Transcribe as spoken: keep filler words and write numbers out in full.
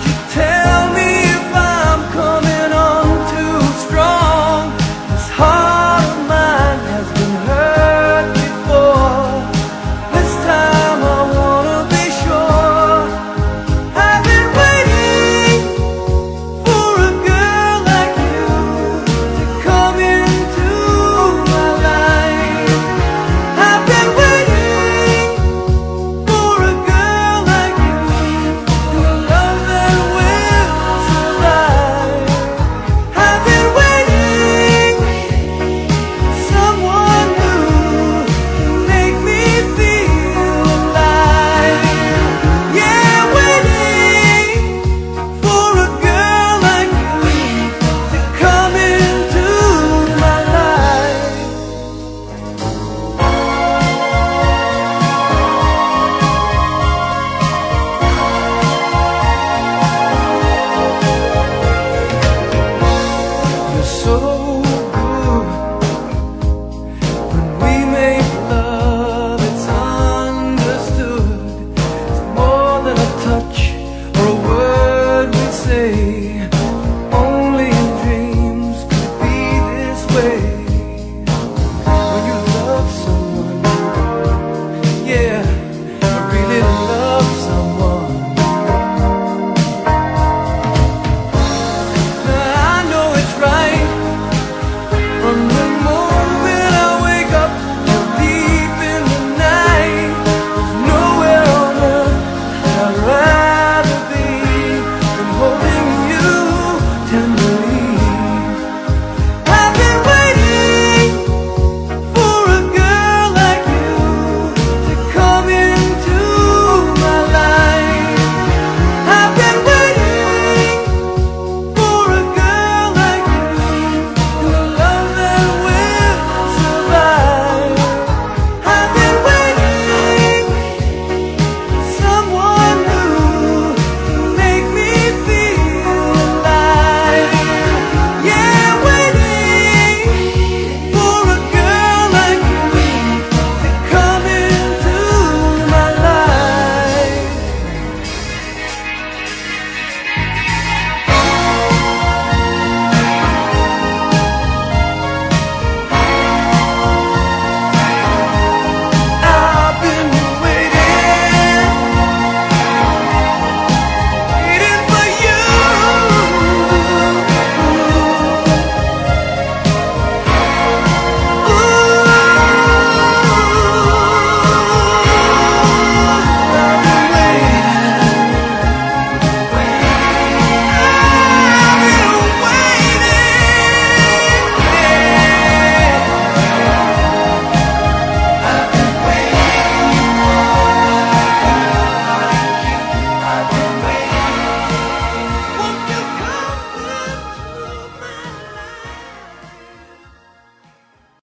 Tell me if I'm coming on too strong. This heart of mine has been hurt before. This time I wanna be sure. I've been waiting for a girl like you to come into my life. I've been waiting for a girl like you, a love that will survive. I've been waiting for someone new to make me feel alive. Yeah, waiting for a girl like you to come into my life. You're so good. When we make love, it's understood. It's more than a touch or a word we say.